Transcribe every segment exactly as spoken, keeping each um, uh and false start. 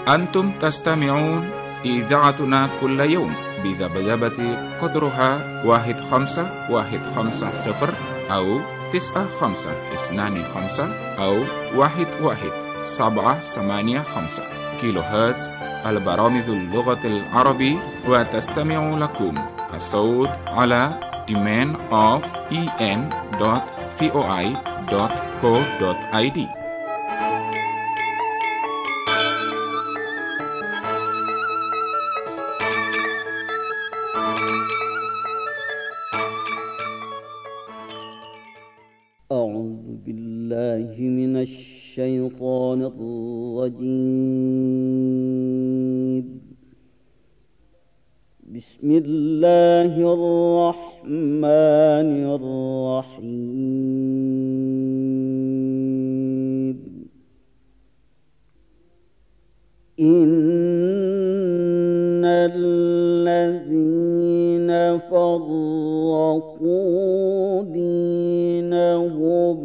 أنتم تستمعون إذاعتنا كل يوم بذبذبة قدرها واحد خمسة واحد خمسة صفر أو تسعة خمسة اثنان خمسة أو واحد واحد سبعة ثمانية خمسة كيلو هرتز. البرامج اللغة العربية، وتستمع لكم الصوت على demand of e n dot voi dot co dot i d. أعوذ بالله من الشيطان الرجيم. بسم الله الرحمن الرحيم. إن الذين فرقوا دينهم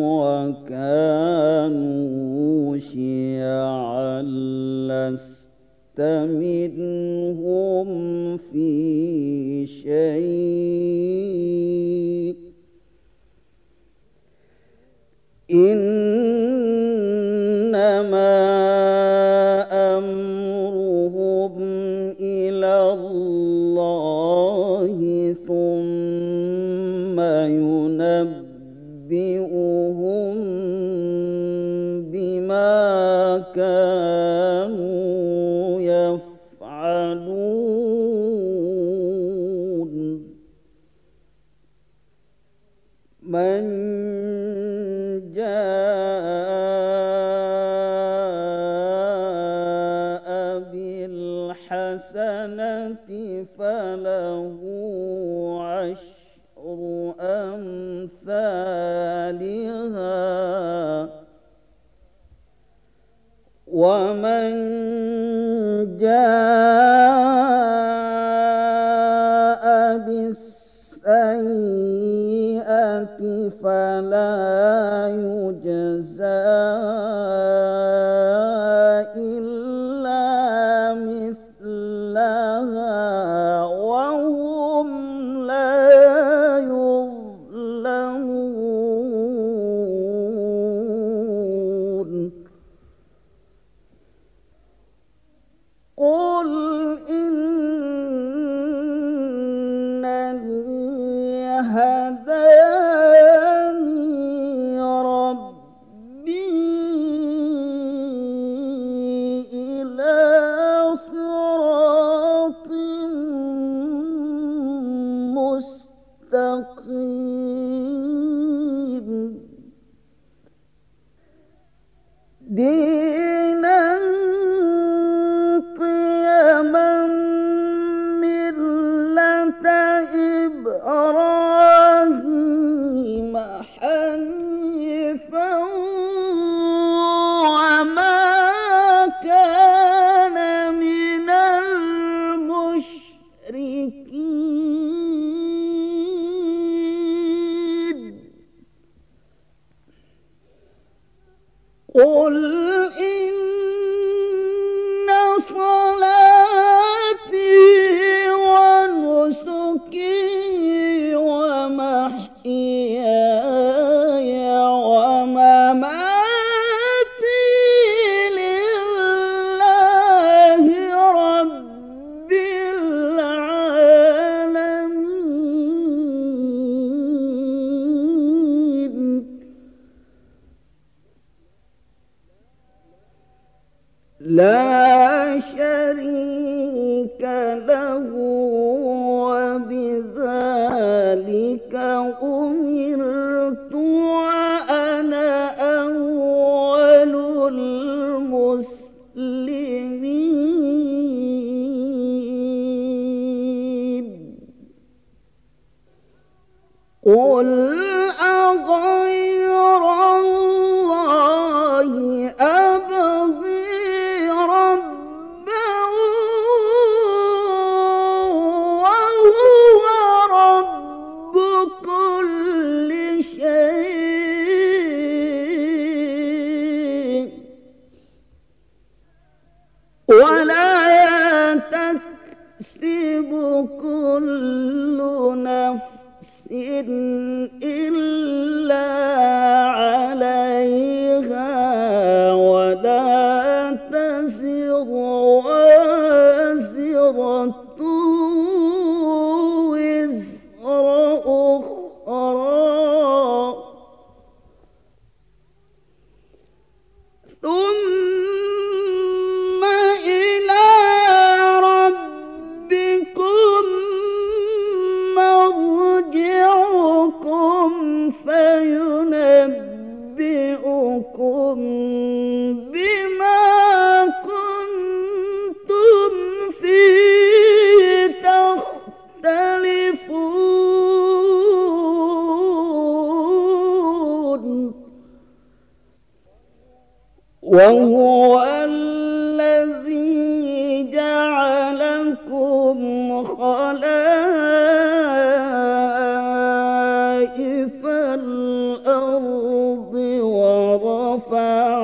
وكانوا شيعا لست منهم في شيء، إنما أمرهم إلى الله ثم ينبئهم بما كانوا يفعلون. من جاء بالحسنة فله عشر أمثالها، ومن جاء بالسيئة فلا يجزى إلا مثلها وهم لا يظلمون. قل إنني هداني ربي إلى صراط مستقيم دينا قيما ملة إبراهيم حنيفا وما كان من المشركين. قل إن صلاتي ونسكي ومحياي ومماتي لله رب العالمين، لا شريك له، وبذلك أمرت وأنا أول المسلمين. قل أغير الله أبغي ربا وهو الذي جعلكم خلائف الأرض ورفع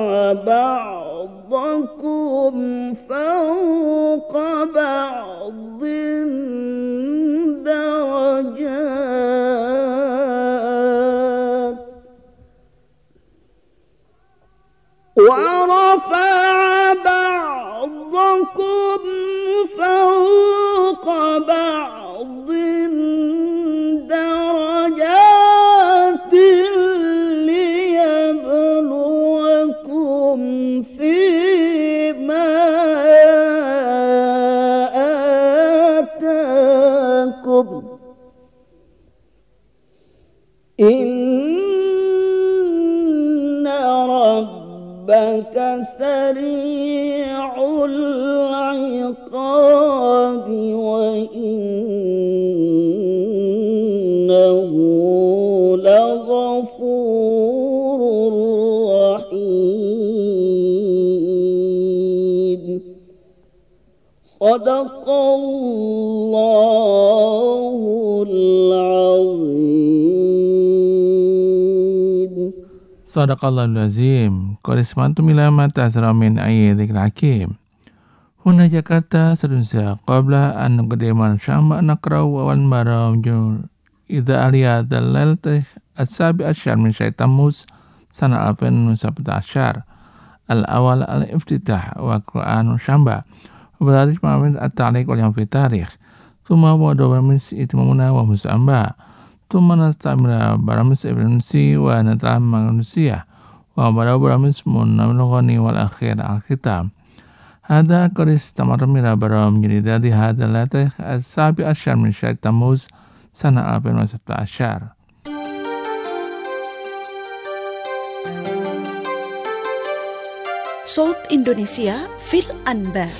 بعضكم فوق بعض درجات ورفع بعضكم فوق بعض درجات ليبلوكم فيما آتاكم إن ربك سريع العقاب وإنه لغفور رحيم صدق الله العظيم. Sadaqallahul azim. Qalismantum ila ma ta'zara min ayyidikil hakim. Huna Jakarta Indonesia qabla an nuqaddimal syamba nakraw wal maram jul idza aliyat al-lailati as-sabi asyar min syahri Tammuz sana alfin sabta asyar al-awal al-iftitah wa Qur'an syamba berarti mamin at-ta'liq wal yang fi tarikh thumma wa dawa min itimamuna wa musamba thumma nastamira baramis ibnsi wa nata'am manusia wa baraw baramis munamlugani wal akhir al-kitab هذا قد استمر من برام جديدة هذا التاريخ السابع عشر من شهر تموز سنة ألفين وستة عشر. صوت إندونيسيا في الأنباء.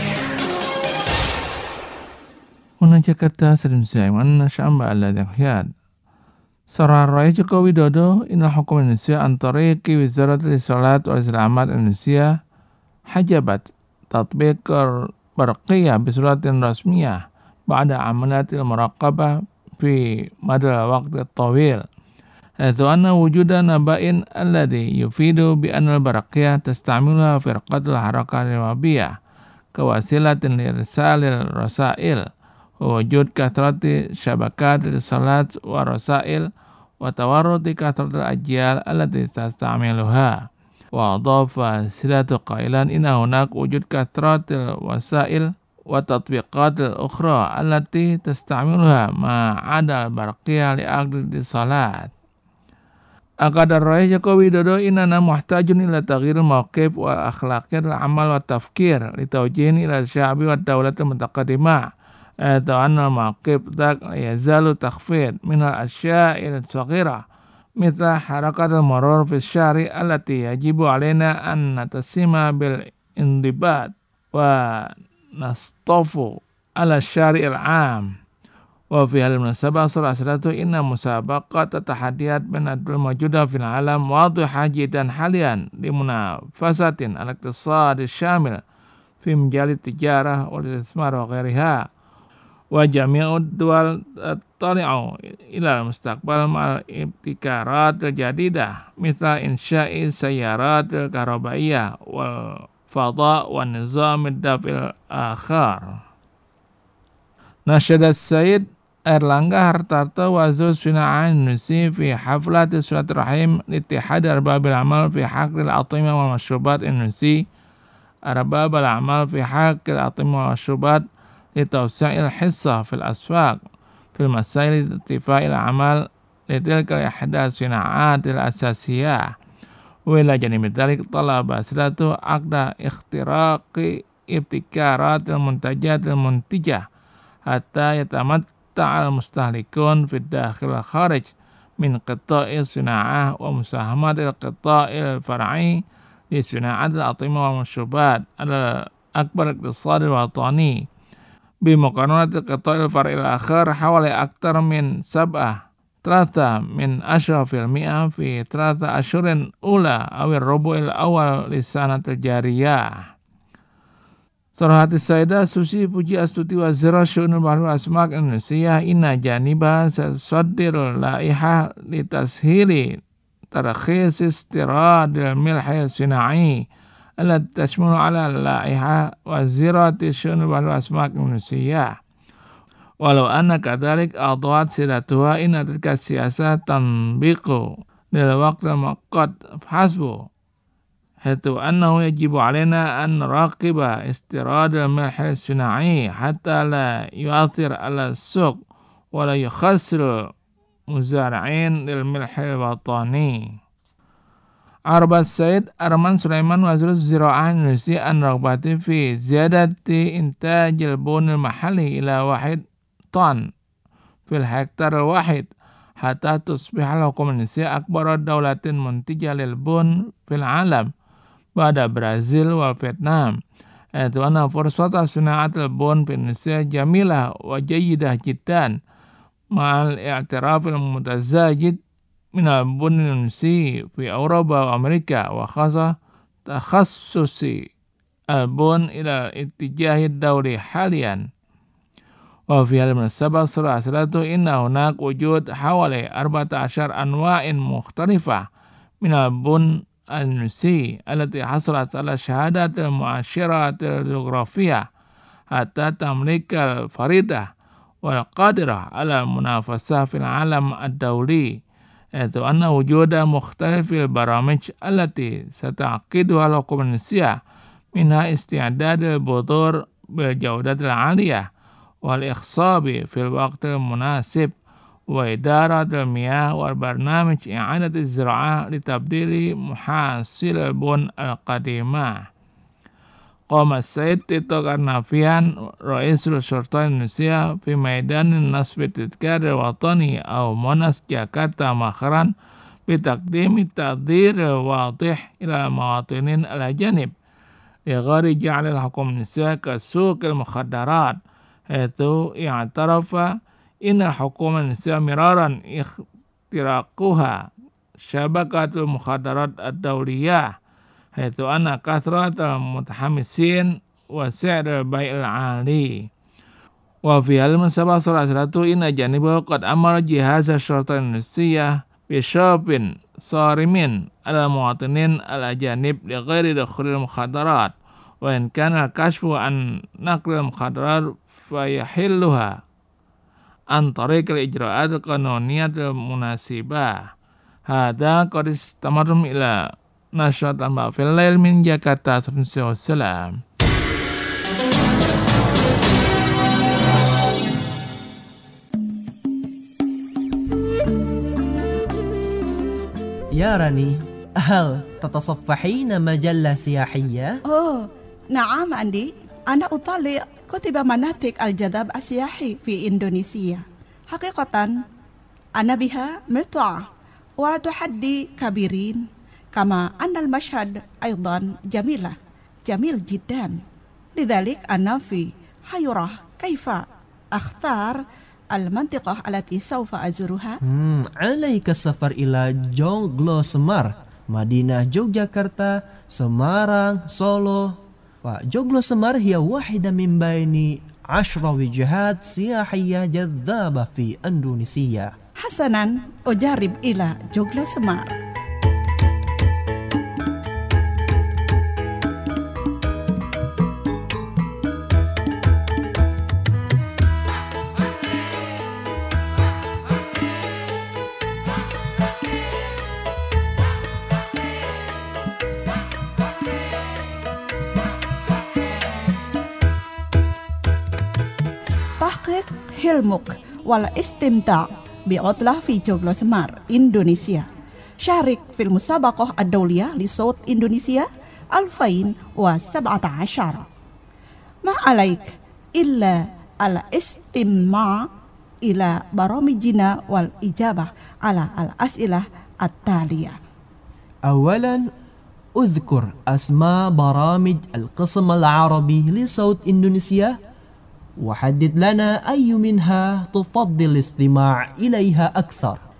هنا جاكرتا Indonesia mana syamba الذي يحياد Saran Raya Joko Widodo inilah hukum Indonesia antara Wizarat Risalat wal Selamat Indonesia hajabat تطبيق برقية بصورة رسمية بعد عمليات المراقبة في مدى الوقت الطويل حيث أن وجود نبأ الذي يفيد بأن البرقية تستعملها فرقة الحركة الإرهابية كوسيلة لإرسال الرسائل ووجود كثرة شبكات الاتصالات والرسائل وتورط كثرة الأجيال التي تستعملها. وأضاف سيرة قائلا إن هناك وجود كثرة الوسائل والتطبيقات الأخرى التي تستعملها ما عدا البرقية لأجل الاتصالات. أكد الرئيس جوكو ويدودو إننا محتاج إلى تغيير الموقف وأخلاقيات العمل والتفكير لتوجيه إلى الشعب والدولة المتقدمة حيث أن الموقف ذاك يزال تخفيض من الأشياء الصغيرة مثل حركة المرور في الشارع التي يجب علينا أن نتسم بالانضباط ونصطف على الشارع العام. وفي هذه المناسبة صراحة إن مسابقة التحديات بين الدول الموجودة في العالم واضحة جدا حاليا لمنافسة الاقتصاد الشامل في مجال التجارة والاستثمار وغيرها. وجميع الدول تطلع إلى المستقبل مع الابتكارات الجديدة مثل إنشاء السيارات الكهربائية والفضاء والنظام الدفع الآخر. نشد السيد Erlangga Hartarto وزير الصناعة الإندونيسي في حفلة صلة الرحم لاتحاد أرباب الأعمال في حقل الأطعمة والمشروبات الإندونيسي أرباب الأعمال في حقل الأطعمة والمشروبات لتوسيع الحصة في الأسواق في المسائل ارتفاع العمل لتلك إحدى الصناعات الأساسية. وإلى جانب ذلك طلب سيادته عقد اختراق ابتكارات المنتجات المنتجة حتى يتمتع المستهلكون في الداخل والخارج من قطاع الصناعة ومساهمة القطاع الفرعي لصناعة الأطعمة والمشروبات على أكبر الاقتصاد الوطني بمقارنة القطاع الفرعي الآخر حوالي أكثر من سبعة ثلاثة من أشرف المئة في ثلاثة أشهر أولى أو الربع الأول للسنة الجارية. Surah As-Saidah, suci puji astuti wa zira syu'nul bahrul asmak Indonesia inna janiba sasaddir la'iha litashili tarkhis istiradil milhi sina'i alat tashmulu ala la'iha wa zirati syu'nul bahrul asmak Indonesia. Walau anna kadhalik adwat sidatuha inna tilka siyasa tanbiqu lil waqtil muqad hasbu haitu annahu yajibu alaina an nuraqiba istirad al-milh as-sina'i hatta la yu'athir ala as-suq wa la yukhassir muzari'in lil milh al-watani. Arba Said Arman Sulaiman Wazir Zira'ah Indonesia an ragbati fi ziyadati intajil bunil mahalli ila wahid ton fil hektar al-wahid hatta tusbih al-hukum Indonesia akbar daulatin muntijah lil bun fil alam pada Brazil wal Vietnam. Itu anna fursata suna'at al-bun fi Indonesia jamilah wa jayyidah jiddan ma'al i'tiraf al-mutazajid min al-bun Indonesia fi Eropa wa Amerika wa khasa takhassusi al-bun ila ittijahi dawli halian. Wa fi al-munasabah surah salatu inna hunak wujud hawali arba'ata asyar anwa'in mukhtalifah min al-bun al-Indonesia allati hasalat ala syahadat al-mu'asyirat al-geografiyah hatta tamlik al-faridah wal qadirah ala munafasah fil alam ad-dawli. Yaitu anna wujuda mukhtalifil baramij allati sata'aqidu al-hukum Indonesia minha isti'adad al-budur bil jawdat al-aliyah wal ikhsabi fil waqt al-munasib wa idarat al-miyah wal barnamij i'adat al-zira'ah litabdili muhasil al-bun al-qadimah. Qama Said Tito Karnavian Raisul Syurta Indonesia fi Maidan Nasbi Tidkar al-Watani au Monas Jakarta Makhran bitaqdimi ta'dhir wadih ila mawatinin al-ajanib li ghari ja'al al-hukum Indonesia kasuq al-mukhaddarat yaitu i'tarafa inna hukum Indonesia miraran ikhtiraquha syabakatul mukhaddarat ad-dawliyah yaitu anna kathratul mutahamisin wa si'rul bai'il 'ali. Wa fi al-musabah surah salatu inna janibahu qad amara jihaz syurta Indonesia bi syabin sarimin ala muwatinin al-ajanib li ghairi dukhulil mukhaddarat wa in kana kashfu an naqlil mukhaddarat fa yahilluha an tariq al-ijra'at al-qanuniyat al-munasibah. Hada qad istamarum ila Nasyat al-Mbak Filail min Jakarta. Assalamualaikum. يا راني، هل تتصفحين مجلة سياحية؟ أوه نعم عندي. أنا أطالع كتب مناطق الجذب السياحي في إندونيسيا. حقيقة أنا بها متعة وتحدي كبيرين كما أن المشهد أيضا جميلة جميل جدا. لذلك أنا في حيرة كيف أختار المنطقة التي سوف أزورها. hmm, عليك السفر إلى Joglo Semar, مدينة يوغياكارتا، سمارang، سولو. وجوغلو سمار هي واحدة من بين عشر وجهات سياحية جذابة في إندونيسيا. حسنا أجرب إلى جوغلو سمار. تحقيق حلمك والاستمتاع بعطلة في جوغلو سمار إندونيسيا. شارك في المسابقة الدولية لصوت إندونيسيا ألفين وسبعة عشر. ما عليك إلا الاستماع إلى برامجنا والإجابة على الأسئلة التالية. أولا، أذكر أسماء برامج القسم العربي لصوت إندونيسيا وحدد لنا أي منها تفضل الاستماع إليها أكثر.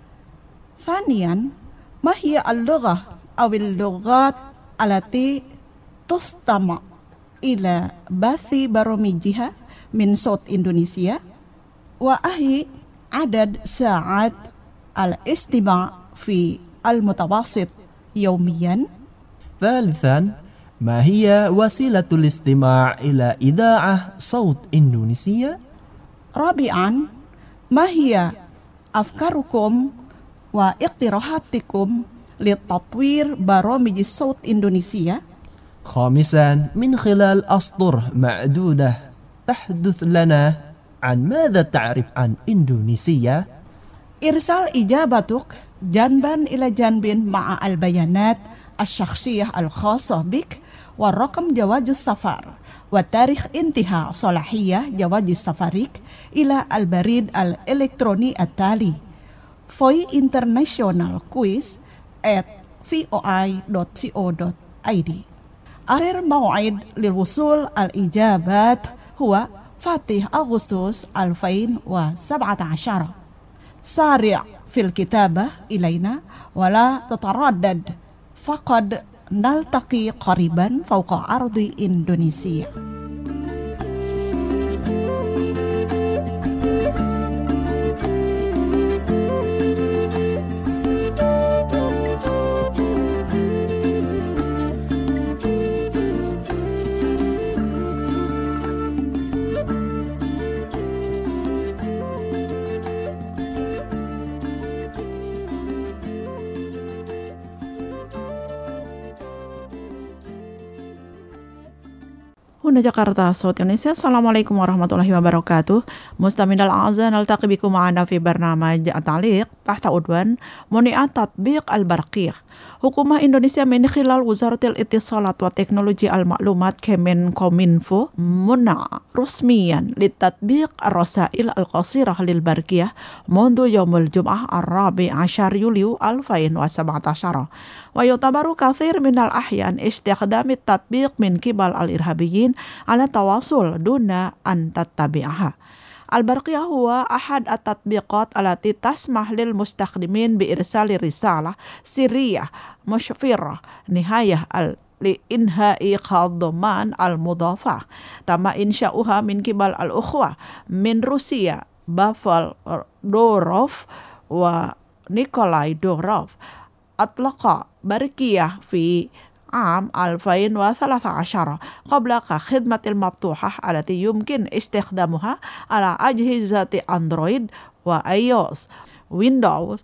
ثانيا ما هي اللغة أو اللغات التي تستمع إلى بث برامجها من صوت إندونيسيا وأهي عدد ساعات الاستماع في المتوسط يوميا. ثالثا ما هي وسيلة الاستماع إلى إذاعة صوت إندونيسيا؟ رابعا ما هي أفكاركم واقتراحاتكم لتطوير برامج صوت إندونيسيا؟ خامسا من خلال أسطر معدودة تحدث لنا عن ماذا تعرف عن إندونيسيا؟ إرسال إجابتك جانبا إلى جانب مع البيانات الشخصية الخاصة بك والرقم جواز السفر وتاريخ انتهاء صلاحية جواز سفرك إلى البريد الإلكتروني التالي voy international quiz at voi dot co dot id. آخر موعد للوصول الإجابات هو فاتح أغسطس ألفين وسبعة عشر. سارع في الكتابة إلينا ولا تتردد، فقد نلتقي قريبا فوق أرض إندونيسيا. هنا جاكرتا صوت إندونيسيا. السلام عليكم ورحمة الله وبركاته. مستمعينا الأعزاء، نلتقي بكم معنا في برنامج التعليق تحت عنوان منع تطبيق البرقية. Hukumah Indonesia من خلال وزارة الاتصالات وتكنولوجيا المعلومات كمنكومينفو منع رسميا لتطبيق الرسائل القصيرة للبرقية منذ يوم الجمعة الرابع عشر يوليو ألفين وسبعة عشر، ويعتبر كثير من الأحيان استخدام التطبيق من قبل الإرهابيين على التواصل دون أن تتبعها. البرقية هو أحد التطبيقات التي تسمح للمستخدمين بإرسال رسالة سرية مشفرة نهاية لإنهاء خدمات المضافة. تم إنشاؤها من قبل الأخوة من روسيا بافل دوروف ونيكولاي دوروف. أطلق برقية في عام ألفين وثلاثة عشر قبل خدمة المفتوحة التي يمكن استخدامها على أجهزة أندرويد وآيوس ويندوز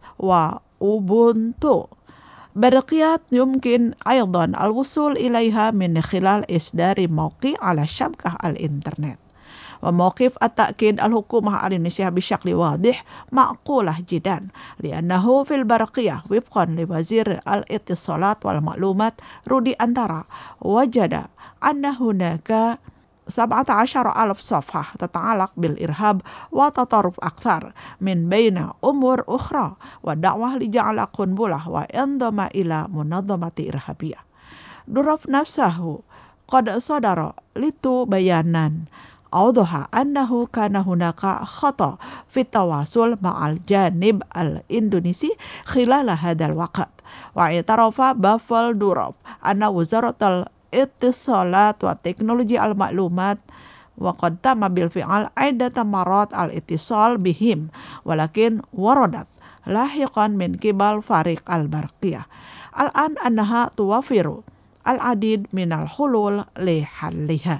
وأوبونتو. برقيات يمكن أيضا الوصول إليها من خلال إصدار موقع على الشبكة الإنترنت. وموقف التأكيد الحكومة الإندونيسية بشكل واضح معقولة جدا، لأنه في البرقية وفقا لوزير الاتصالات والمعلومات رودي أندارا وجد أن هناك سبعة عشر ألف صفحة تتعلق بالإرهاب وتطرف أكثر من بين أمور أخرى ودعوة لجعل قنبلة وانضم إلى منظمة إرهابية. دوروف نفسه قد صدر لتو بيانا أوضح أنه كان هناك خطأ في التواصل مع الجانب الإندونيسي خلال هذا الوقت. واعترف بافل دوروف أن وزارة الاتصالات وتكنولوجيا المعلومات وقد تم بالفعل عدة مرات الاتصال بهم، ولكن وردت لاحقا من قبل فريق البرقية الآن أنها توفر العديد من الحلول لحلها.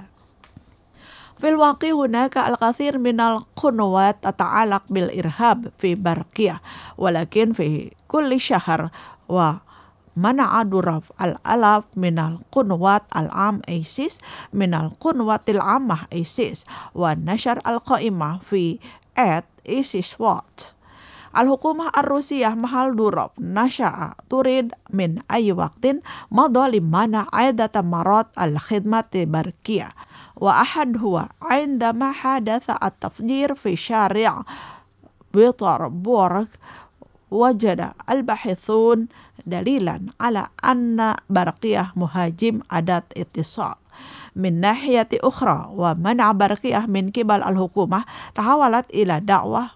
في الواقع هناك الكثير من القنوات تتعلق بالإرهاب في برقية، ولكن في كل شهر ومنع دوروف الآلاف من القنوات العام أيسيس من القنوات العامة أيسيس ونشر القائمة في آت إيسيس وات. الحكومة الروسية محل دوروف نشأ تريد من أي وقت مضى لمنع عدة مرات الخدمة برقية، وأحد هو عندما حدث التفجير في شارع بيتربورغ. وجد الباحثون دليلا على أن برقية مهاجم أداة اتصال. من ناحية أخرى، ومنع برقية من قبل الحكومة تحولت إلى دعوة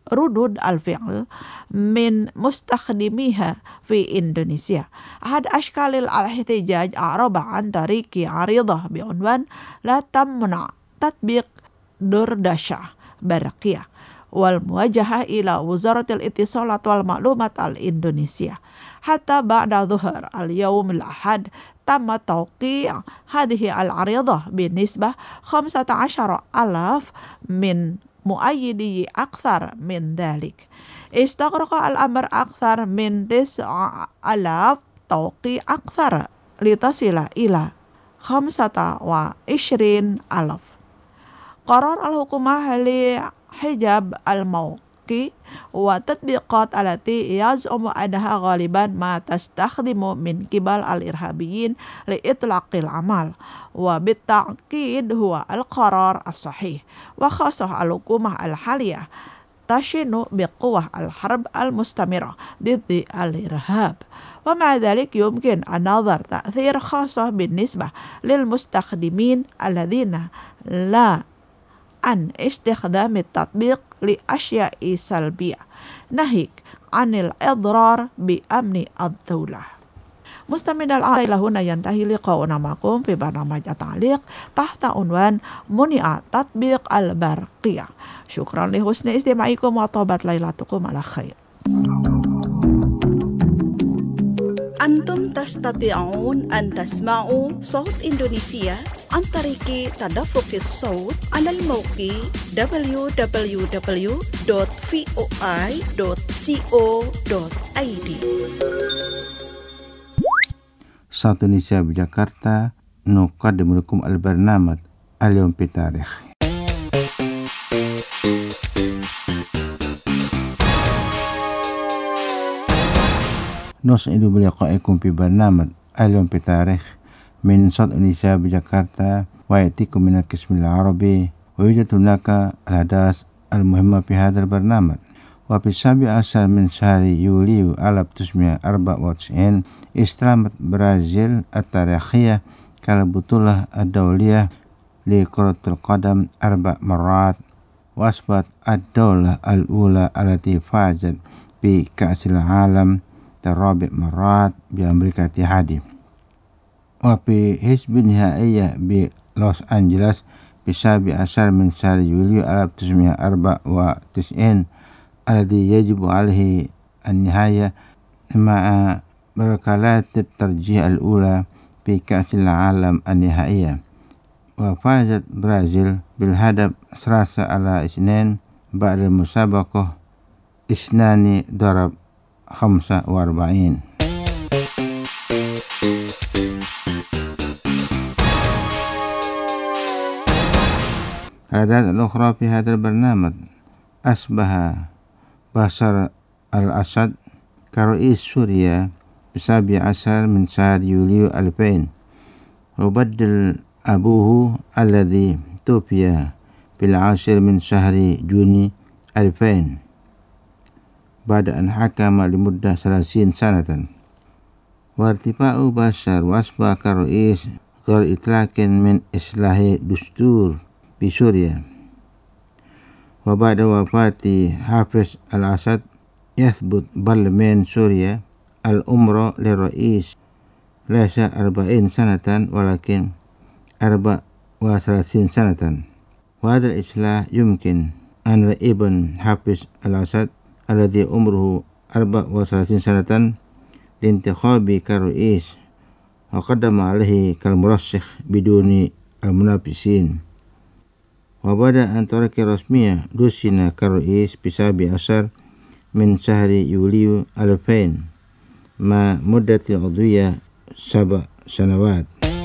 ردود الفعل من مستخدميها في إندونيسيا. أحد أشكال الاحتجاج أعرب عن طريق عريضة بعنوان لا تمنع تطبيق دردشة برقية، والموجهة إلى وزارة الاتصالات والمعلومات الإندونيسية. حتى بعد ظهر اليوم الأحد تم توقيع هذه العريضة بنسبة خمسة عشر ألاف من مؤيدي أكثر من ذلك. استغرق الأمر أكثر من تسعة آلاف توقيع أكثر لتصل إلى خمسة وعشرين ألف. قرار الحكومة لحجاب الموقع والتطبيقات التي يزعم أنها غالبا ما تستخدم من قبل الإرهابيين لإطلاق العمل، وبالتأكيد هو القرار الصحيح، وخاصة الحكومة الحالية تشن بقوة الحرب المستمرة ضد الإرهاب. ومع ذلك يمكن النظر تأثير خاصة بالنسبة للمستخدمين الذين لا عن استخدام التطبيق لأشياء سلبية، ناهيك عن الإضرار بأمن الدولة. مستمعينا الأعزاء، هنا ينتهي لقاؤنا معكم في برنامج التعليق تحت عنوان منع تطبيق البرقية. شكرا لحسن استماعكم وطابت ليلتكم على خير. أنتم تستطيعون أن تسمعوا صوت إندونيسيا عن طريق تدفق الصوت على الموقع دبليو دبليو دبليو دوت فوي دوت كو دوت اي دي. Satu Indonesia Jakarta nuqaddimu lakum al-barnamaj al-yawm fi tarikh. نسعد بلقائكم في برنامج اليوم في تاريخ من صوت إندونيسيا بجاكرتا، ويأتيكم من القسم العربي، ويوجد هناك الأحداث المهمة في هذا البرنامج. وفي السابع عشر من شهر يوليو ألف وتسعمائة وأربعة وتسعين استلمت برازيل التاريخية كالبطولة الدولية لكرة القدم أربع مرات، وأصبحت الدولة الأولى التي فازت بكأس العالم الرابع مرات بأمريكا الاتحادية. وفي حسب النهائية بلوس أنجلوس بالسابع عشر من شهر يوليو ألف وتسعمائة وأربعة وتسعين الذي يجب عليه النهاية مع ركلات الترجيح الأولى في كأس العالم النهائية، وفازت برازيل بالهدف ثلاثة على اثنين بعد المسابقة اثنان ضرب خمسة وأربعين. الأحداث الأخرى في هذا البرنامج: أصبح بشار الأسد كرئيس سوريا بالسابع عشر من شهر يوليو ألفين، وبدل أبوه الذي توفي في العاشر من شهر جوني ألفين بعد أن حكم لمدة ثلاثين سنة. وارتفاع بشار وأصبح كرئيس غير إطلاق من إصلاح دستور بسوريا. وبعد وفاة حافظ الأسد يثبت برلمان سوريا الأمر للرئيس ليس أربعين سنة ولكن أربع وثلاثين سنة. وهذا الإصلاح يمكن أن ابن حافظ الأسد الذي عمره أربع وثلاثين سنة لانتخاب كرئيس، وقدم عليه كالمرشح بدون المنافسين. وبعد أن ترك رسميا دشن كرئيس بسابع عشر من شهر يوليو ألفين مع مدة عضوية سبع سنوات.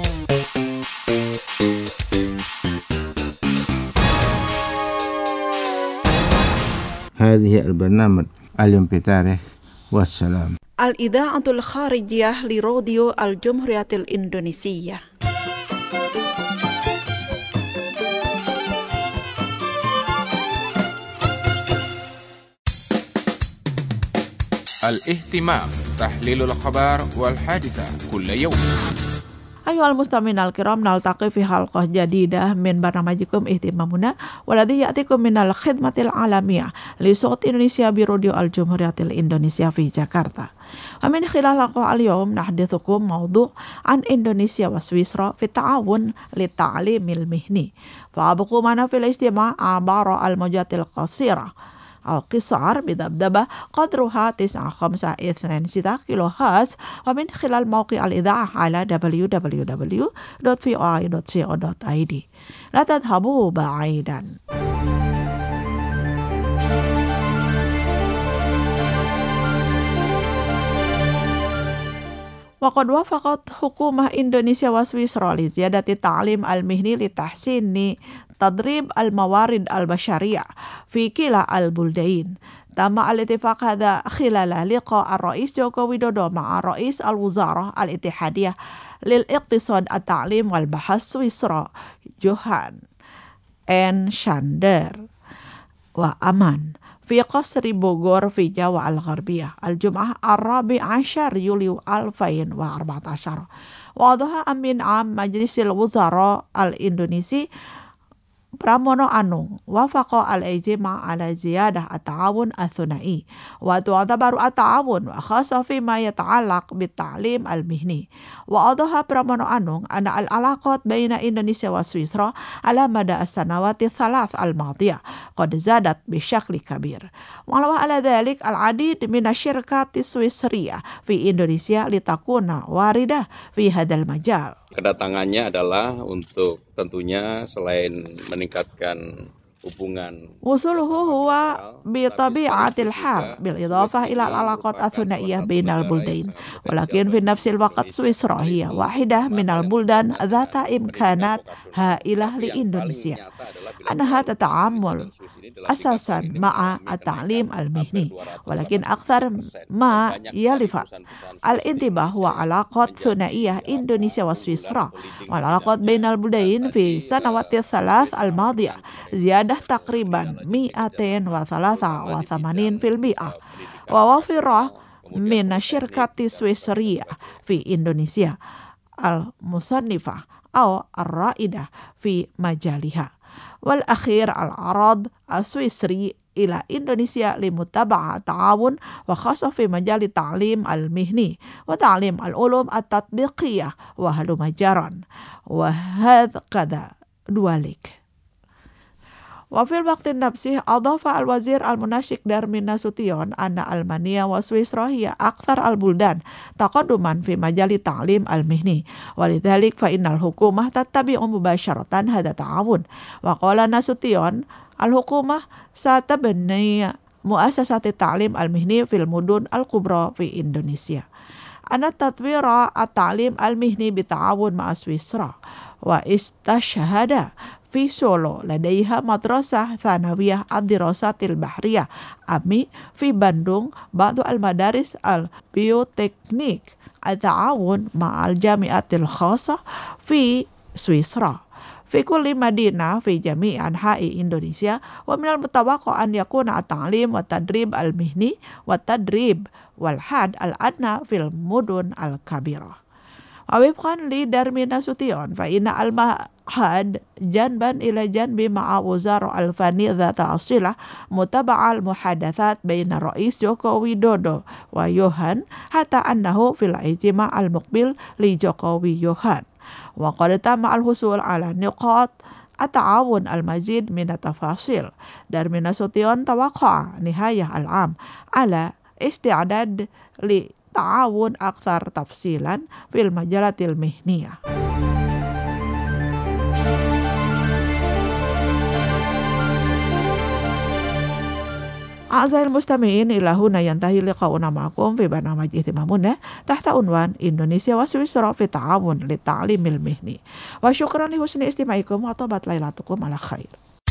هذه البرنامج اليوم في تاريخ، والسلام. الإذاعة الخارجية لراديو الجمهورية الإندونيسية. الاهتمام، تحليل الأخبار والحادثة كل يوم. Ayuhal mustamin al-kiram, naltaqi fi halqah jadidah min barnamajikum ihtimamuna waladhi ya'tikum minal khidmatil alamiyah li Suqut Indonesia bi Radio Al-Jumhuriyatil Indonesia fi Jakarta. Wa min khilal halqah al-yawm nahdithukum mawdu' an Indonesia wa Swisra fi ta'awun li ta'limil mihni. Fa abqu mana fil istima' abara al-mujatil qasirah القصار بدبدبة قدرها تسعة خمسة اثنين ستة كيلو هرتز ومن خلال موقع الإذاعة على دبليو دبليو دبليو دوت في او اي دوت سي او دوت اي دي. لا تذهبوا بعيدا. وقد وافقت حكومة إندونيسيا وسويسرا لزيادة التعليم المهني لتحسين تدريب الموارد البشرية في كلا البلدين. تم الاتفاق هذا خلال لقاء الرئيس جوكو ويدودو مع رئيس الوزارة الاتحادية للاقتصاد التعليم والبحث سويسرا جوهان إن شاندر وأمان في قصر بوغور في جاوا الغربية الجمعة الرابع عشر يوليو ألفين وأربعة عشر. وأوضح أمين عام مجلس الوزراء الإندونيسي Pramono Anung wafaqa al-ijma' ala ziyadah at-ta'awun ath-thunai wa tu'tabaru at-ta'awun wa khassa fi ma yata'allaq bit-ta'lim al-mihni. Wa adaha Pramono Anung anna al-alaqat baina Indonesia wa Swisra ala mada as-sanawati thalath al-madiyah qad zadat bisyakli kabir. Wa ala dhalik al-adid min asy-syirkat as-swisriyah fi Indonesia litakuna waridah fi hadzal majal. Kedatangannya adalah untuk tentunya selain meningkatkan hubungan Wusuluhu huwa bi tabi'atil hal bil idafah ila al-alaqat ath-thunaiyah bainal buldain walakin fi nafsil waqt Swisra hiya wahidah minal buldan dhata imkanat hailah li Indonesia annaha tata'ammul asasan ma'a at-ta'lim al-mihni walakin akthar ma yalifa al-intibah wa alaqat thunaiyah Indonesia wa Swisra wal alaqat bainal buldain fi sanawati thalath al-madiyah ziyadah takriban mi'atain wa thalatha wa thamanin fil mi'ah wa wafirah min syirkati Swisriyah fi Indonesia al-musannifah aw ar-ra'idah fi majaliha wal akhir al-arad as-Swisri ila Indonesia limutaba'a ta'awun wa khassa fi majali ta'lim al-mihni wa ta'lim al-ulum at-tatbiqiyah wa halumajaran wa hadha kada dualik. Wa fil waqtin nafsih adhafa al-wazir al-munashik Darmin Nasution anna Almania wa Swisra hiya akthar al-buldan taqadduman fi majali ta'lim al-mihni walidzalik fa innal hukumah tattabi'u mubasharatan hadha ta'awun wa qala Nasution al-hukumah satabni muassasati ta'lim al-mihni fil mudun al-kubra fi Indonesia anna tatwira at-ta'lim al-mihni bi ta'awun ma'a Swisra wa istashhada fi Solo ladaiha madrasah thanawiyah ad-dirasatil bahriyah ami fi Bandung ba'du al-madaris al-bioteknik at-ta'awun ma'al jami'atil khasah fi Swisra fi kulli madinah fi jami' anha'i Indonesia wa minal mutawaqqa an yakuna at-ta'lim wa tadrib al-mihni wa tadrib wal had al-adna fil mudun al-kabirah. Awifkan li Darmin Nasution fa inna al-mahad janban ila janbi ma'a wuzara al-fani dhata asilah mutaba'al muhadathat baina Rais Joko Widodo wa Yohan hatta annahu fil ijma' al-muqbil li Jokowi Yohan wa qad tama al-husul ala niqat at-ta'awun al-mazid min at-tafasil. Darmin Nasution tawaqqa nihayah al-am ala isti'adad li ta'awun akthar tafsilan fil majalatil mihniyah. A'zahil mustami'in ilahuna yantahi liqa'una ma'akum fi barnamaj ihtimamuna tahta unwan Indonesia wa Swisra fi ta'awun li ta'limil mihni wa syukran li husni istima'ikum wa tabat lailatukum ala khair.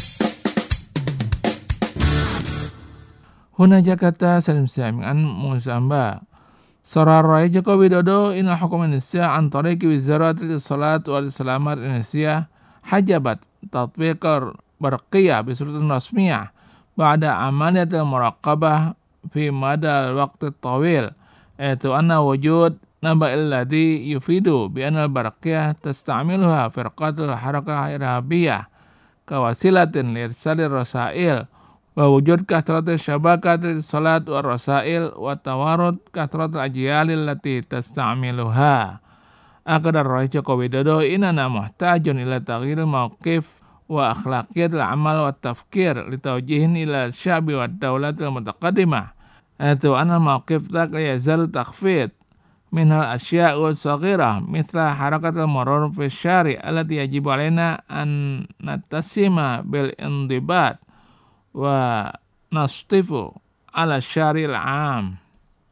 Huna Jakarta Salim Sami'an Musamba Sarar Rai Joko Widodo inal hukum Indonesia antariki wizaratil salat wal selamat Indonesia hajabat tatbiqar barqiyah bisuratun rasmiyah ba'da amaliyatil muraqabah fi madal waqti tawil yaitu anna wujud naba alladhi yufidu bi anna al-barqiyah tasta'miluha firqatul harakah irhabiyah kawasilatin lirsalir rasail wa wujud kathratul syabakatil salat wa rasail wa tawarud kathratul ajyalil lati tasta'miluha. Akadar Roy Joko Widodo inana muhtajun ila taghyiril mawqif wa akhlaqiyatil amal wa tafkir li tawjihin ila syabi wa daulatil mutaqaddimah. Itu anal mawqif tak yazal takhfid minal asya'u saghirah mithla harakatil marur fi syari' allati yajibu alaina an natasima bil indibat wa nastifu ala syari'il 'am.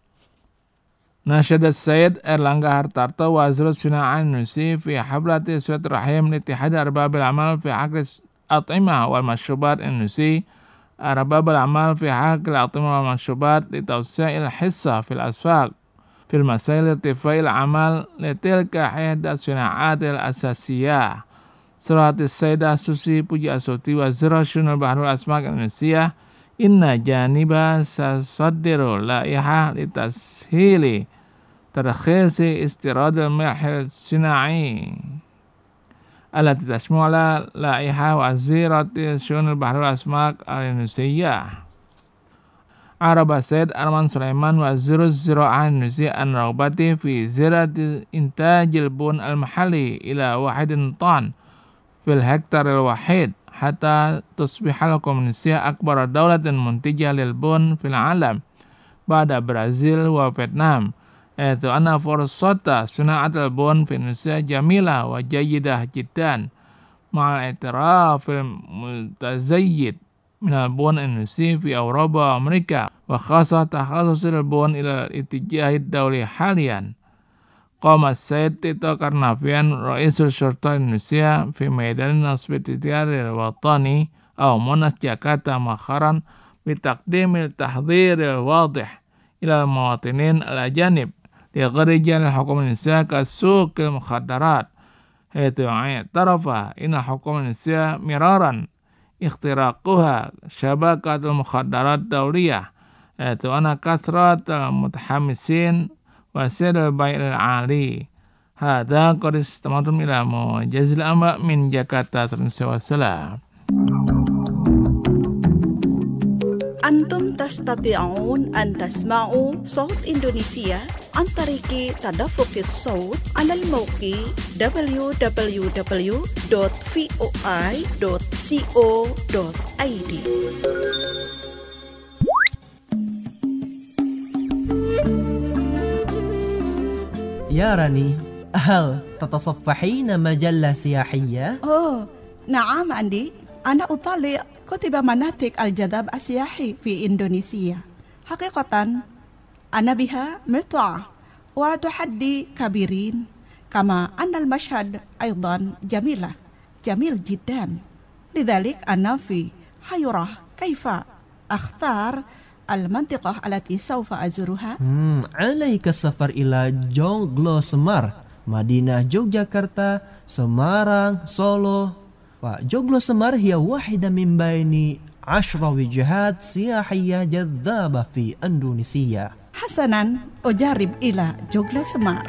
Nasyad Sayyid Erlangga Hartarto Wazirul Suna'an Nusi fi hablati surat rahim litihad arbabil amal fi haqis at'imah wal masyubat Nusi arbabil amal fi haqil at'imah wal masyubat litawsa'il hissa fil asfaq fil masail irtifa'il amal litilka ihda suna'atil asasiyah. Surat Sayyidah Susi Puji Asuti Wazirul Syunul Bahrul Asmaq Indonesia inna janiba sasaddiru la'ihah litashili tarkhisi istiradul mahil sina'i alati tashmu'ala la'ihah wazirati syunul bahrul asmaq al-Indonesia. Araba Said Arman Sulaiman Waziruz Zira'ah Indonesia an ragbati fi zirati intajil bun al-mahalli ila wahidin tan fil hektaril wahid hatta tusbihal Indonesia akbar daulatin muntijah lil bun fil alam ba'da Brazil wa Vietnam. Yaitu anna fursata suna'atul bun fi Indonesia jamilah wa jayidah jiddan ma'al itirafil multazayyid minal bun Indonesia fi Eropa Amerika wa khasah takhalusil bun ila itijahid dawli halian. Qama Sayyid Tito Karnavian Raisul Syurta Indonesia fi Maidan Nasbitiaril Watani au Monas Jakarta makharan bitaqdimil tahdhiril wadih ila mawatinin al-ajanib li gharijal hukum Indonesia kasukil mukhadarat. Itu ayat tarafa inna hukum Indonesia miraran ikhtiraquha syabakatul mukhadarat dawliyah. Itu ana kathratul mutahamisin wasir al-bail al-ali. Hadha qad istamatum ila mujazil amba min Jakarta wassalam. Antum tastati'un an tasma'u Saut Indonesia an tariki tadaffuqis saut ala al-mawqi w w w dot voi dot co dot i d. يا راني هل تتصفحين مجلة سياحية؟ Oh, نعم عندي. أنا أطالع كتب مناطق الجذب السياحي في إندونيسيا. حقيقة أنا بها متعة وتحدي كبيرين كما أن المشهد أيضا جميلة جميل جدا. لذلك أنا في حيرة كيف أختار المنطقة التي سوف أزورها. Hmm, عليك السفر إلى Joglo Semar, Madinah Yogyakarta, Semarang, Solo. Joglo Semar هي واحدة من بين عشر وجهات سياحية جذابة في إندونيسيا. حسنا أجرب إلى Joglo Semar.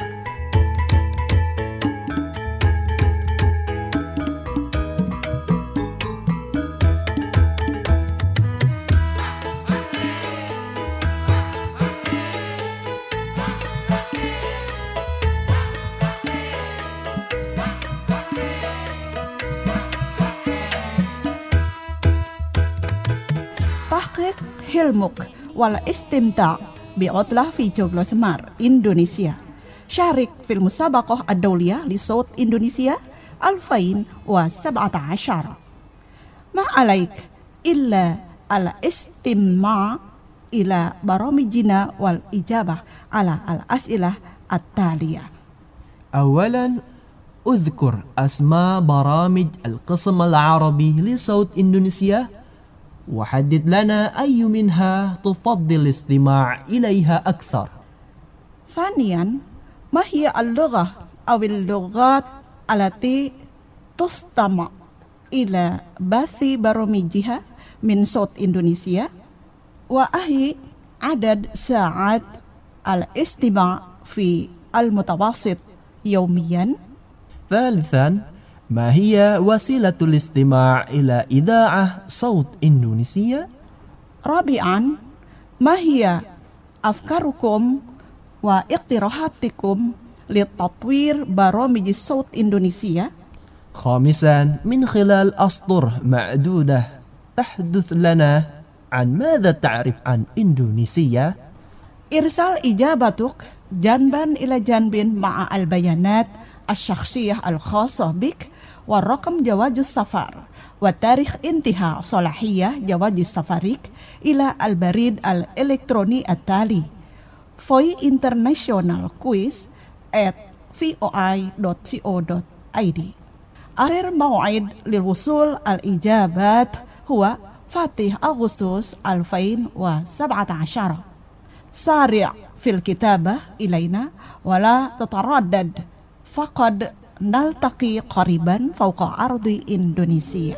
حلمك والاستمتاع بعطلة في جوجلو سمار إندونيسيا. شارك في المسابقة الدولية لصوت إندونيسيا ألفين وسبعة عشر. ما عليك إلا الاستماع إلى برامجنا والإجابة على الأسئلة التالية. أولا أذكر أسماء برامج القسم العربي لصوت إندونيسيا وحدد لنا أي منها تفضل الاستماع إليها أكثر. ثانيا ما هي اللغة أو اللغات التي تستمع إلى بث برامجها من صوت إندونيسيا وأهي عدد ساعات الاستماع في المتوسط يوميا؟ ثالثا، ما هي وسيلة الاستماع إلى إذاعة صوت إندونيسيا؟ رابعا، ما هي أفكاركم واقتراحاتكم لتطوير برامج صوت إندونيسيا؟ خامسا، من خلال أسطر معدودة تحدث لنا عن ماذا تعرف عن إندونيسيا؟ إرسال إجابتك جنبا إلى جنب مع البيانات الشخصية الخاصة بك ورقم جواز السفر وتاريخ انتهاء صلاحية جواز سفرك إلى البريد الإلكتروني التالي voy international quiz at voi dot co dot id. آخر موعد للوصول الإجابات هو فاتح أغسطس ألفين وسبعة عشر. سارع في الكتابة إلينا ولا تتردد، فقد نلتقي قريبا فوق أرض إندونيسيا.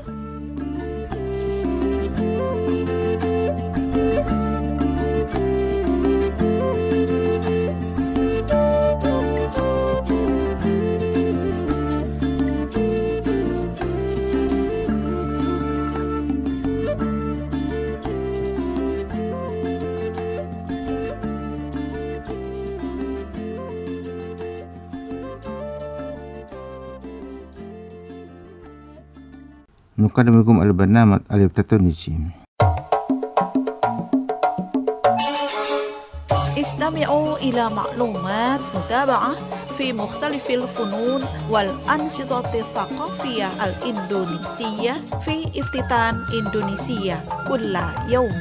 نقدم لكم البرنامج الإبتدائي. استمعوا إلى معلومات متابعة في مختلف الفنون والأنشطة الثقافية الإندونيسية في افتتان إندونيسيا كل يوم.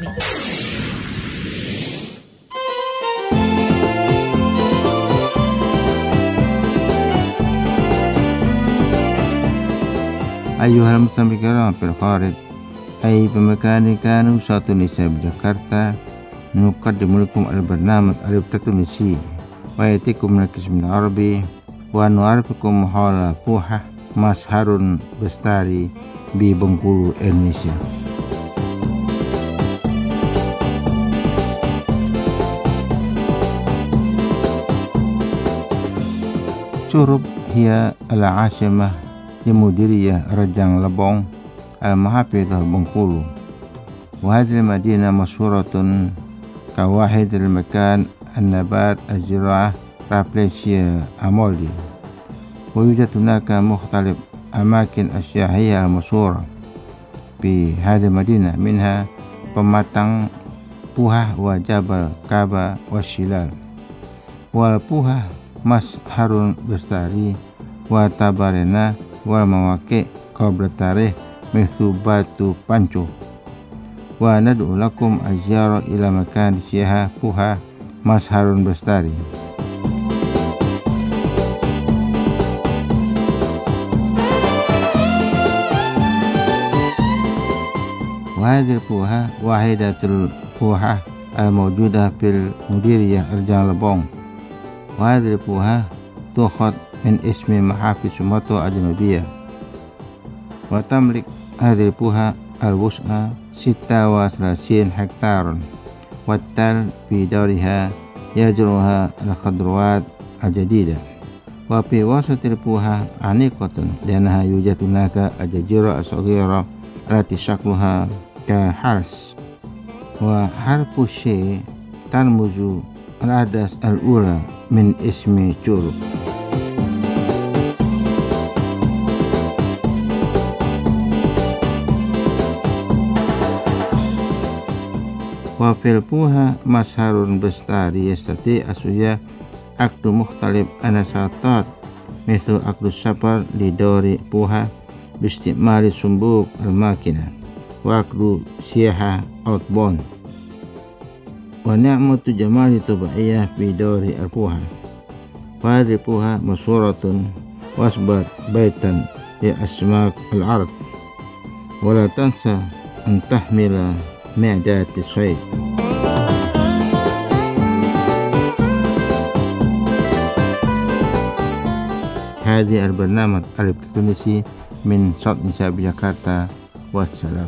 أيها المستمعين الكرام في الخارج أي بمكان كانوا صوت النساء بجاكرتا، نقدم لكم البرنامج الإبتدائي ويأتيكم من القسم العربي ونعرفكم حول Puha Mas Harun Bestari di Bengkulu, Indonesia. Curug hiya al-asimah لمديرية رجان لبون المحافظة بنقولو، وهذه المدينة مشهورة كواحد المكان النبات الزراعة رابليسيا أمولدي، ويوجد هناك مختلف أماكن السياحية المشهورة في هذه المدينة، منها Pematang Puha وجبل كعبة والشلال. والبوها Mas Harun Bestari وتبارنا والمواقع قبل التاريخ مثل باتو بانشو. وندعو لكم الزيارة إلى مكان السياحة Puha Mas Harun Bestari. وهذه البوها واحدة البوها الموجودة في المديرية رجان لبون، وهذه البوها تؤخذ من اسم محافظ سومطرة الجنوبية، وتملك هذه البوها الوسعى ستة وثلاثين هكتار، والتل في دورها يجرها الخضروات الجديدة. وفي وسط البوها عميقة لأنها يوجد هناك الجزيرة الصغيرة التي شكلها كحرس، وحرف الشيء ترمز الأحداث الأولى من اسم curug. وفي البوها Mas Harun Bestari يستطيع السياح عقد مختلف النشاطات مثل عقد السفر لدور بوها باستعمال صندوق الماكينة، وعقد سياحة outbound، ونعمة جمال طبيعية في دور البوها. وهذه البوها مشهورة وأصبحت بيتا لأسماك العرب. ولا تنسى أن تحمل معدات الصيد. هذه البرنامج الإبتدائي من صوت نساء بجاكرتا، والسلام.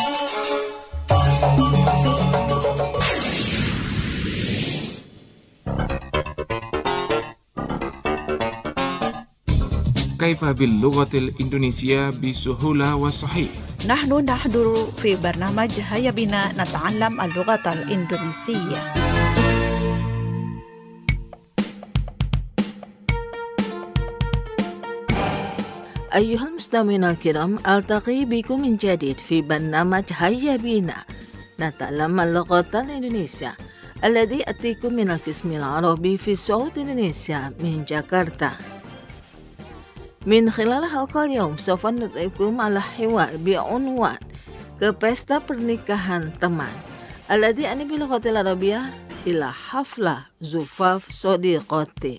كيف باللغة الإندونيسية بسهولة وصحيح؟ نحن نحضر في برنامج هيا بنا نتعلم اللغة الإندونيسية. أيها المستمعون الكرام، ألتقي بكم من جديد في برنامج هيا بنا نتعلم اللغة الإندونيسية الذي يأتيكم من القسم العربي في صوت إندونيسيا من جاكرتا. من خلال حلقة اليوم سوف نطلعكم على حوار بعنوان كبستا pernikahan teman الذي يعني باللغة العربية إلى حفلة زفاف صديقتي.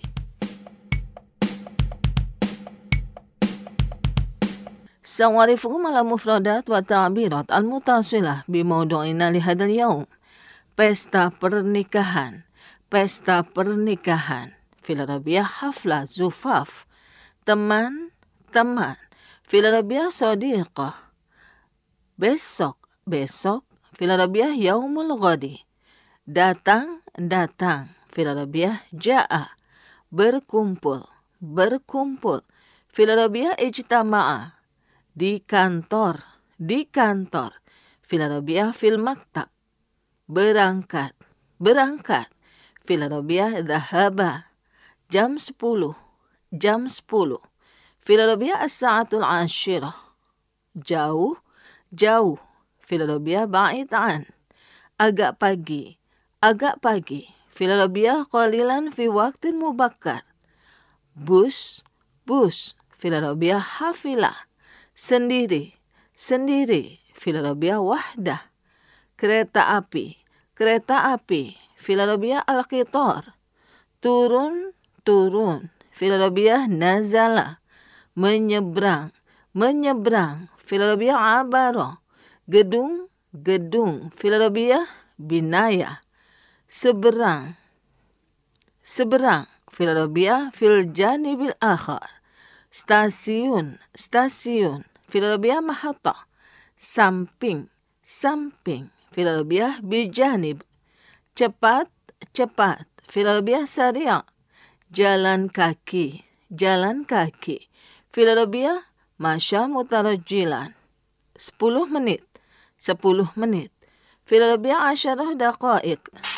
سأعرفكم على المفردات والتعبيرات المتصلة بموضوعنا لهذا اليوم. Pesta pernikahan. Pesta pernikahan. في العربية حفلة زفاف. Teman, teman. Fil Arabiyah sadiqah. Besok, besok. Fil Arabiyah yaumul ghadi. Datang, datang. Fil Arabiyah ja'a. Berkumpul, berkumpul. Fil Arabiyah ijtama'a. Di kantor, di kantor. Fil Arabiyah fil maktab. Berangkat, berangkat. Fil Arabiyah dhahaba. Jam sepuluh. Jam sepuluh. Fil Arabiyah as-sa'atul ashirah. Jauh, jauh. Fil Arabiyah ba'id an. Agak pagi, agak pagi. Fil Arabiyah qalilan fi waqtin mubakkar. Bus, bus. Fil Arabiyah hafilah. Sendiri, sendiri. Fil Arabiyah wahdah. Kereta api, kereta api. Fil Arabiyah al-qitar. Turun, turun. Fil Arabiyah nazala. Menyeberang, menyeberang. Fil Arabiyah abara. Gedung, gedung. Fil Arabiyah binaya. Seberang, seberang. Fil Arabiyah fil janibil akhar. Stasiun, stasiun. Fil Arabiyah mahatta. Samping, samping. Fil Arabiyah bijanib. Cepat, cepat. Fil Arabiyah sari'. Jalan kaki, jalan kaki. Fil Arabiyah masya mutarajjilan. Sepuluh menit, sepuluh menit. Fil Arabiyah asyarah daqa'iq.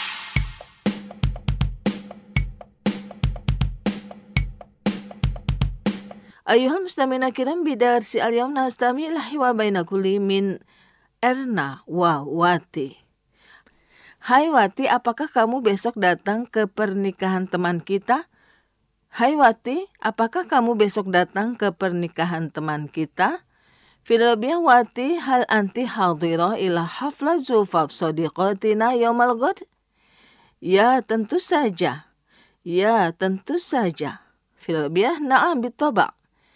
Ayuhal mustamina kiram bidarsi al-yawm nastami ilhiwa baina kulli min Erna wa Wati. Hai Wati, apakah kamu besok datang ke pernikahan teman kita? Hai Wati, apakah kamu besok datang ke pernikahan teman kita? Fil Arabiyah Wati, hal anti hadirah ila hafla zufaf sadiqatina yaumal ghad? Ya, tentu saja. Ya, tentu saja. Fil Arabiyah na'am bitaba'.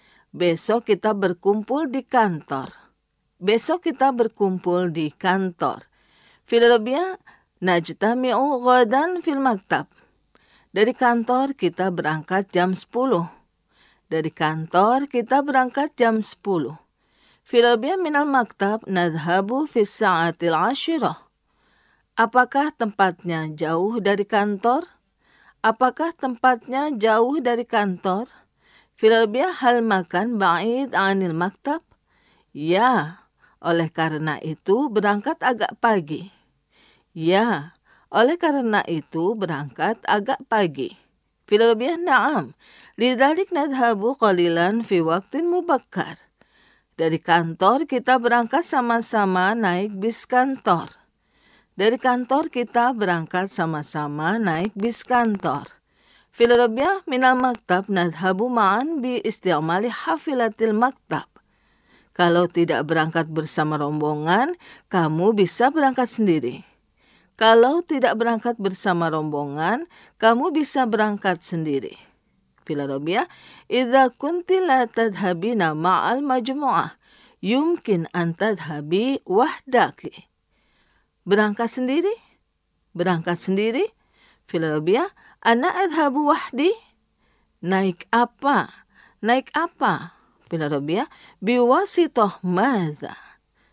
Besok kita berkumpul di kantor. Besok kita berkumpul di kantor. Fil Arabiyah najtami'u ghadan fil maktab. Dari kantor kita berangkat jam sepuluh. Dari kantor kita berangkat jam sepuluh. Fil Arabiyah minal maktab nadhabu fis sa'atil ashirah. Apakah tempatnya jauh dari kantor? Apakah tempatnya jauh dari kantor? Fil Arabiyah hal makan ba'id anil maktab? Ya, oleh karena itu berangkat agak pagi. Ya, oleh karena itu berangkat agak pagi. Fil Arabiyah na'am. Lidzalik nadhabu qalilan fi waqtin mubakkar. Dari kantor kita berangkat sama-sama naik bis kantor. Dari kantor kita berangkat sama-sama naik bis kantor. Fil Arabiyah minal maktab nadhabu ma'an bi isti'mali hafilatil maktab. Kalau tidak berangkat bersama rombongan, kamu bisa berangkat sendiri. Kalau tidak berangkat bersama rombongan, kamu bisa berangkat sendiri. Fil Arabiyah, idza kunti la tadhhabina ma'al majmu'ah, yumkin an tadhhabi wahdaki. Berangkat sendiri? Berangkat sendiri? Fil Arabiyah, ana adhabu wahdi. Naik apa? Naik apa? Fil Arabiyah, biwasitoh madza.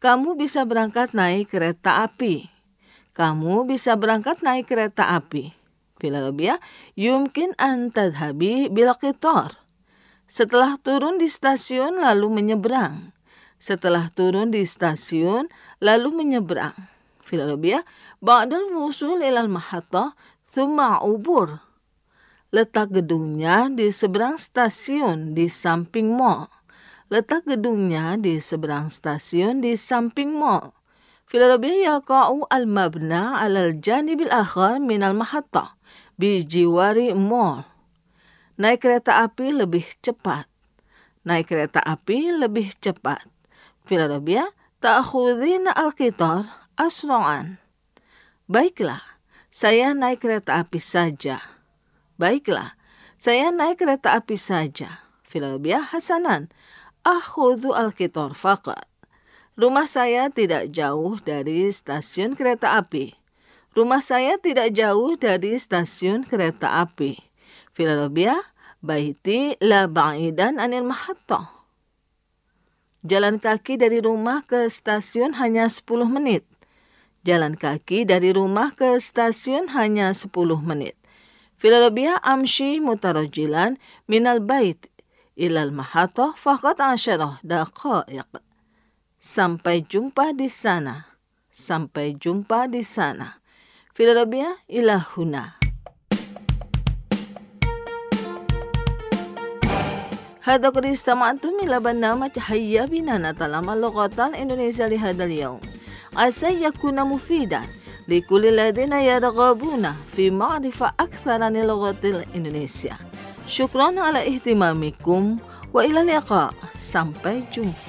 Kamu bisa berangkat naik kereta api. Kamu bisa berangkat naik kereta api. Fil Arabiyah, yumkin an tadhhabi bil qitar. Setelah turun di stasiun lalu menyeberang. Setelah turun di stasiun lalu menyeberang. Fil Arabiyah, ba'dal wusul ilal mahattah thumma ubur. Letak gedungnya di seberang stasiun di samping mall. Letak gedungnya di seberang stasiun di samping mall. Fil Arabiyah yaqa'u al-mabna 'ala al-janib al-akhar min al-mahattah bi jiwari mall. Naik kereta api lebih cepat. Naik kereta api lebih cepat. Fil Arabiyah ta'khudhina al-qitar asra'an. Baiklah, saya naik kereta api saja. Baiklah, saya naik kereta api saja. Fil Arabiyah hasanan. Akhudhu al-qitar faqat. Rumah saya tidak jauh dari stasiun kereta api. Rumah saya tidak jauh dari stasiun kereta api. Fil Arabiyah, baiti la ba'idan anil mahattah. Jalan kaki dari rumah ke stasiun hanya sepuluh menit. Jalan kaki dari rumah ke stasiun hanya sepuluh menit. Fil Arabiyah, amshi mutarajilan minal bait ilal mahattah faqat asyarah daqaiq. Sampai jumpa di sana. Sampai jumpa di sana. Fil Arabiyah, ila huna. Hadha qad istama'tum ila barnamij Hayya Bina Nata'allam al-Lughata al-Indonesiya li hadha al-yawm. Asa yakuna mufidan likulli alladhina yarghabuna fi ma'rifah akthar 'an al-lughati al-Indonesia. Syukran ala ihtimamikum wa ila liqa. Sampai jumpa.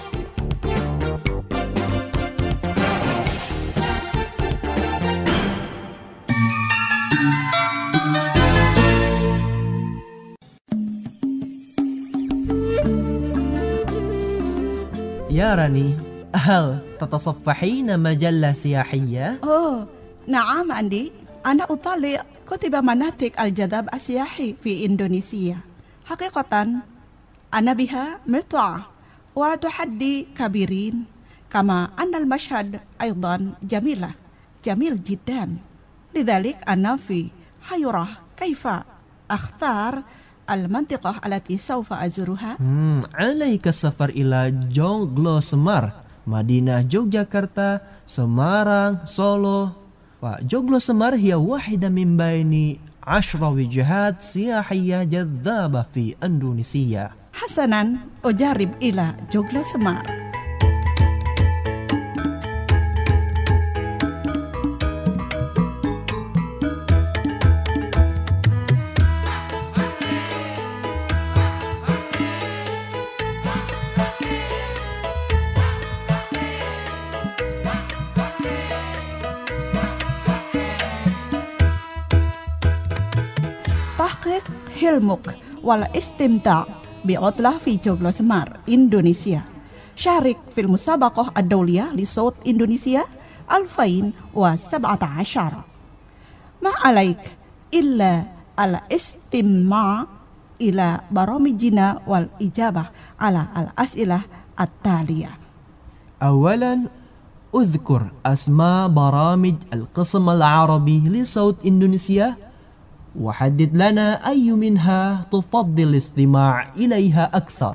يا راني، هل تتصفحين مجلة سياحية؟ أوه نعم عندي. أنا أطالع كتب مناطق الجذب السياحي في إندونيسيا. حقيقة أنا بها متعة وتحدي كبيرين، كما أن المشهد أيضا جميلة جميل جدا. لذلك أنا في حيرة كيف أختار المنطقة التي سوف أزورها. Hmm, عليك السفر إلى Joglo Semar, Madinah Yogyakarta, Semarang, Solo. Joglo Semar هي واحدة من بين عشر وجهات سياحية جذابة في إندونيسيا. حسنا، أجرب إلى Joglo Semar. تحقق حلمك والاستمتاع بعطلة في جوجلو سمار إندونيسيا. شارك في المسابقة الدولية لصوت إندونيسيا ألفين وسبعة عشر. ما عليك إلا الاستماع إلى برامجنا والإجابة على الأسئلة التالية. أولا، اذكر أسماء برامج القسم العربي لصوت إندونيسيا، وحدد لنا أي منها تفضل الاستماع إليها أكثر.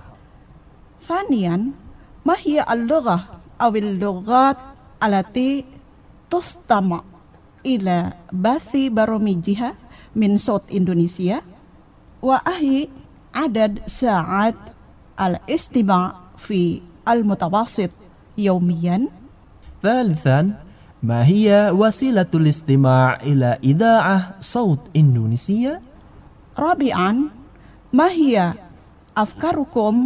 ثانيا، ما هي اللغة أو اللغات التي تستمع إلى بث برامجها من صوت إندونيسيا، وأهي عدد ساعات الاستماع في المتوسط يوميا. ثالثا، ما هي وسيلة الاستماع إلى إذاعة صوت إندونيسيا؟ رابعا، ما هي أفكاركم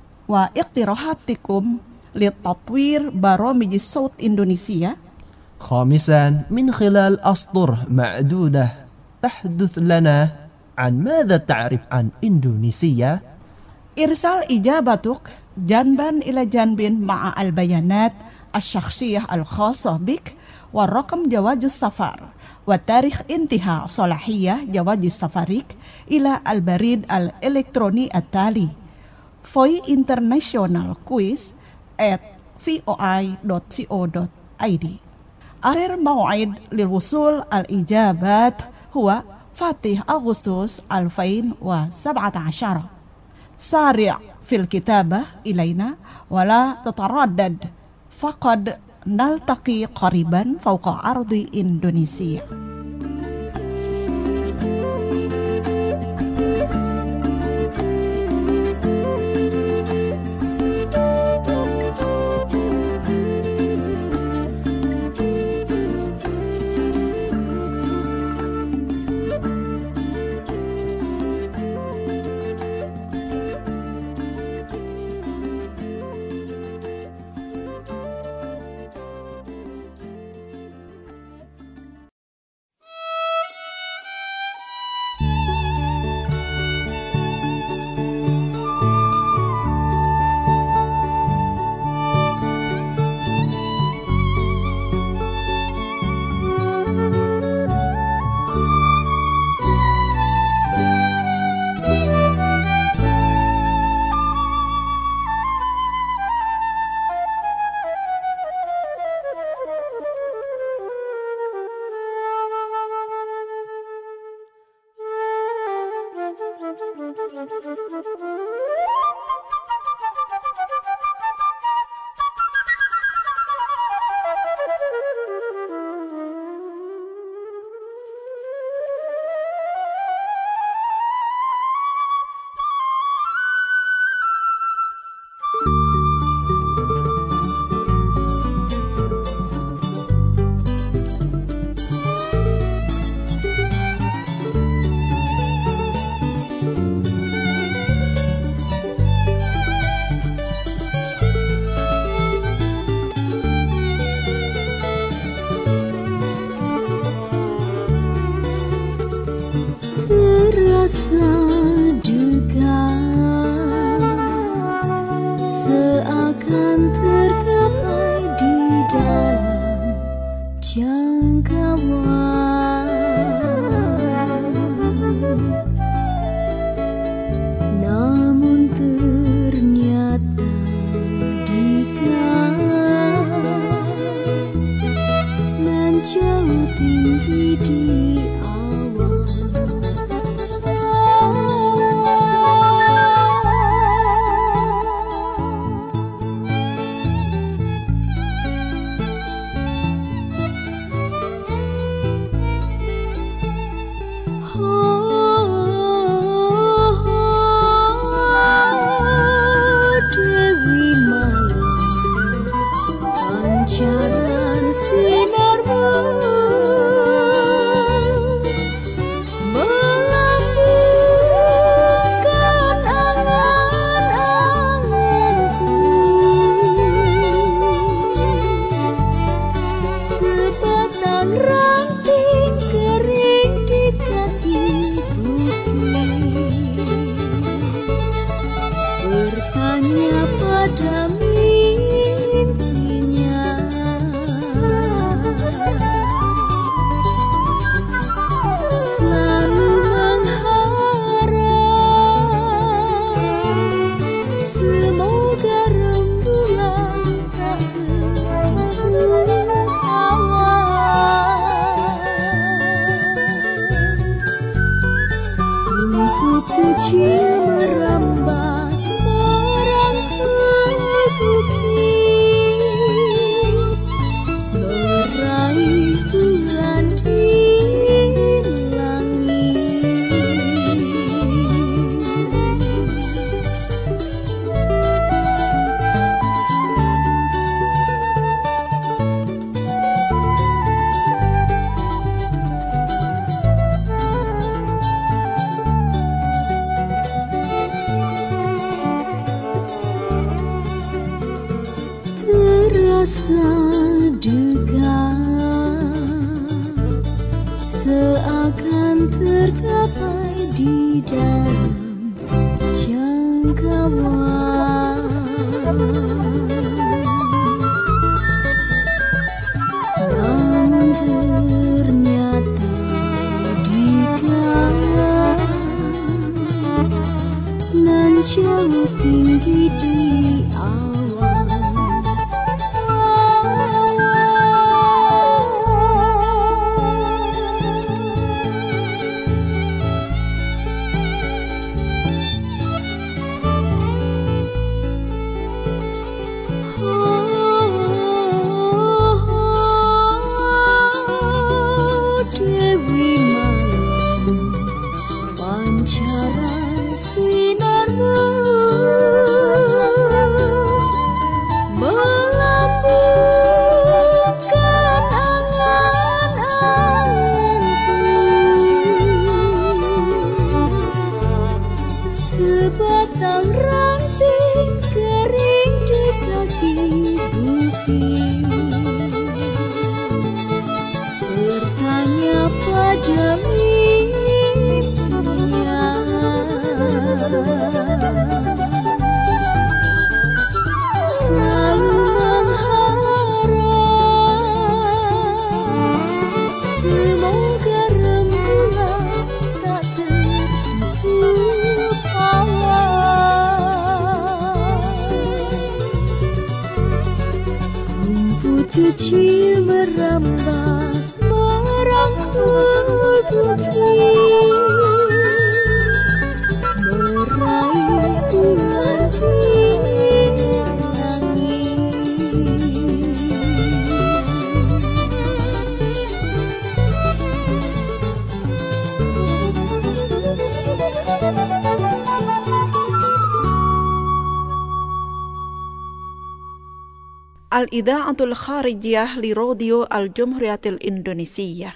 واقتراحاتكم لتطوير برامج صوت إندونيسيا؟ خامسا، من خلال أسطر معدودة تحدث لنا عن ماذا تعرف عن إندونيسيا؟ إرسال إجابتك جانبا إلى جانب مع البيانات الشخصية الخاصة بك ورقم جواز السفر وتاريخ انتهاء صلاحية جواز سفرك إلى البريد الإلكتروني التالي voice international quiz at v o i dot co dot i d. آخر موعد للوصول الإجابات هو فاتح أغسطس ألفين وسبعة عشر. سارع في الكتابة إلينا ولا تتردد، فقد نلتقي قريبا فوق أرض إندونيسيا. Terasa duka seakan tergapai di dalam jangkauan, namun ternyata dikau menjauh tinggi di rasa duka seakan tergapai di dalam jangkauan, namun ternyata dikau menjauh tinggi di awan. kecil merambat merangkul bukit, meraih bulan di langit. Al-Idha'atul Kharijiyah li Radio Al-Jumhuriyatil Indonesia.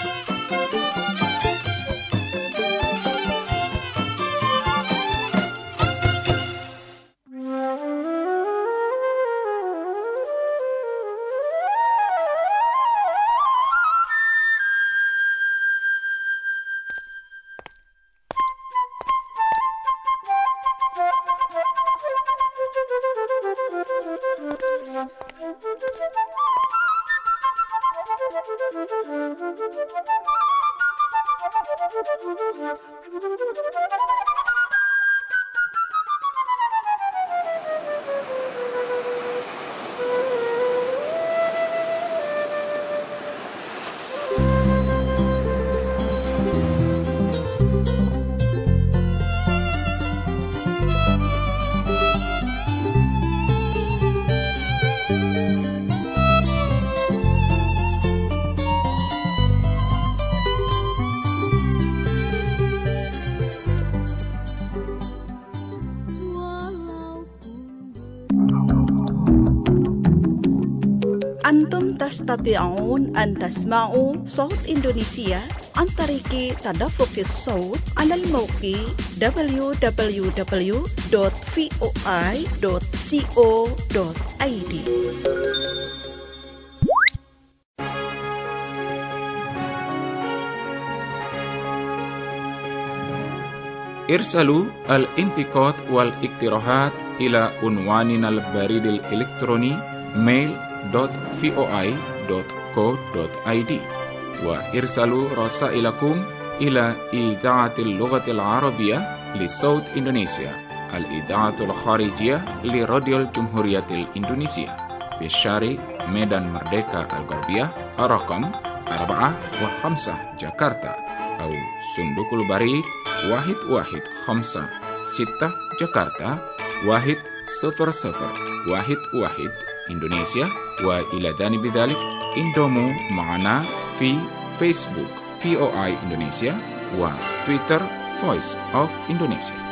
Antum tastati'un an tasma'u Saut Indonesia an tariki tadaffuqis saut ala al-mawqi w w w dot voi dot co dot i d. Irsalu al-intiqad wal iktirahat ila unwanina al-barid al-elektroni mail dot voi dot co dot i d wa irsalu rasailakum ila idaatil lughatil arabiyyah li Saut Indonesia al-idaatul kharijiyah li Radio Jumhuriyatil Indonesia fi syari Medan Merdeka Al-Gharbiyah Rakam arba'ah wa khamsah Jakarta atau Sundukul Barid wahid wahid khamsah sittah Jakarta wahid sifar sifar wahid wahid Indonesia wa ila dhani bidzalik indomu ma'ana fi Facebook V O I Indonesia wa Twitter Voice of Indonesia.